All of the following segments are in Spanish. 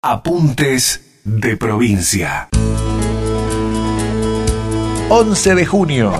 Apuntes de provincia. 11 de junio.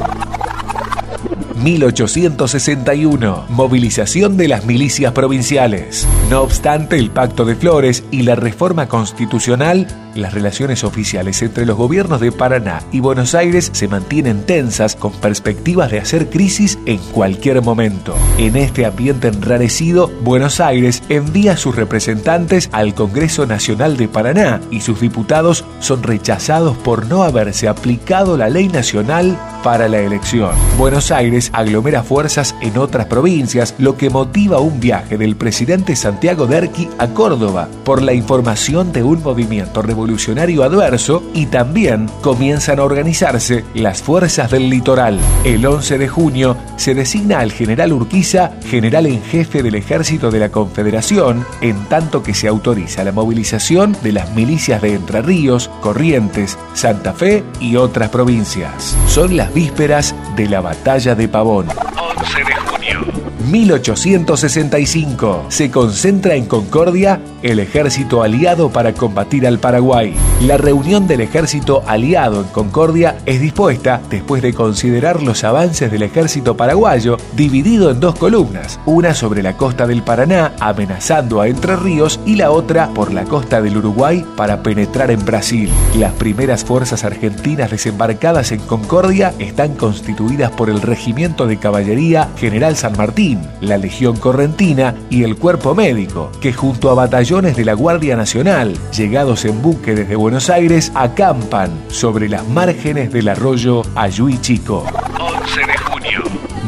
1861. Movilización de las milicias provinciales. No obstante el Pacto de Flores y la reforma constitucional, las relaciones oficiales entre los gobiernos de Paraná y Buenos Aires se mantienen tensas con perspectivas de hacer crisis en cualquier momento. En este ambiente enrarecido, Buenos Aires envía a sus representantes al Congreso Nacional de Paraná y sus diputados son rechazados por no haberse aplicado la ley nacional para la elección. Buenos Aires aglomera fuerzas en otras provincias, lo que motiva un viaje del presidente Santiago Derqui a Córdoba por la información de un movimiento revolucionario adverso, y también comienzan a organizarse las fuerzas del litoral. El 11 de junio se designa al general Urquiza general en jefe del Ejército de la Confederación, en tanto que se autoriza la movilización de las milicias de Entre Ríos, Corrientes, Santa Fe y otras provincias. Son las vísperas de la Batalla de Pavón. 11 de junio. 1865. Se concentra en Concordia el ejército aliado para combatir al Paraguay. La reunión del ejército aliado en Concordia es dispuesta después de considerar los avances del ejército paraguayo, dividido en dos columnas, una sobre la costa del Paraná amenazando a Entre Ríos y la otra por la costa del Uruguay para penetrar en Brasil. Las primeras fuerzas argentinas desembarcadas en Concordia están constituidas por el Regimiento de Caballería General San Martín, la Legión Correntina y el Cuerpo Médico, que junto a batallones de la Guardia Nacional, llegados en buque desde Buenos Aires, acampan sobre las márgenes del arroyo Ayuí Chico. 11 de junio.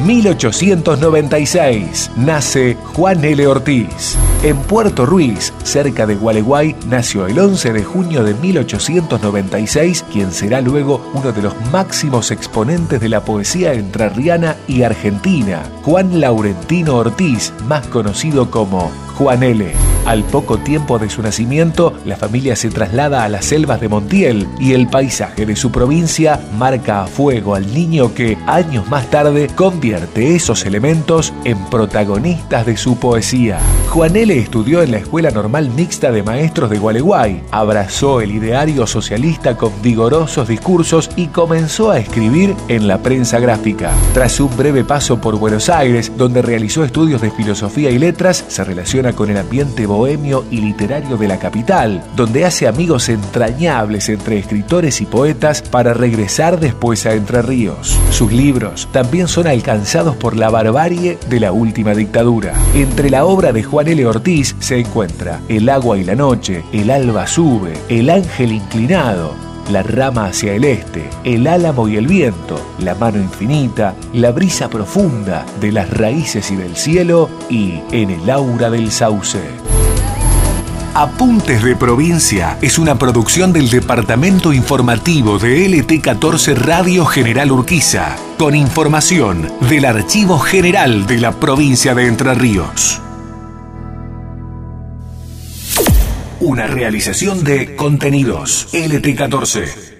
1896. Nace Juan L. Ortiz. En Puerto Ruiz, cerca de Gualeguay, nació el 11 de junio de 1896, quien será luego uno de los máximos exponentes de la poesía entrerriana y argentina, Juan Laurentino Ortiz, más conocido como Juan L. Al poco tiempo de su nacimiento, la familia se traslada a las selvas de Montiel y el paisaje de su provincia marca a fuego al niño que, años más tarde, convierte esos elementos en protagonistas de su poesía. Juan L. estudió en la Escuela Normal Mixta de Maestros de Gualeguay, abrazó el ideario socialista con vigorosos discursos y comenzó a escribir en la prensa gráfica. Tras un breve paso por Buenos Aires, donde realizó estudios de filosofía y letras, se relaciona con el ambiente bohemio y literario de la capital, donde hace amigos entrañables entre escritores y poetas para regresar después a Entre Ríos. Sus libros también son alcanzados por la barbarie de la última dictadura. Entre la obra de Juan L. Ortiz se encuentra El agua y la noche, El alba sube, El ángel inclinado, La rama hacia el este, El álamo y el viento, La mano infinita, La brisa profunda, De las raíces y del cielo y En el aura del sauce. Apuntes de Provincia es una producción del Departamento Informativo de LT14 Radio General Urquiza, con información del Archivo General de la Provincia de Entre Ríos. Una realización de Contenidos LT14.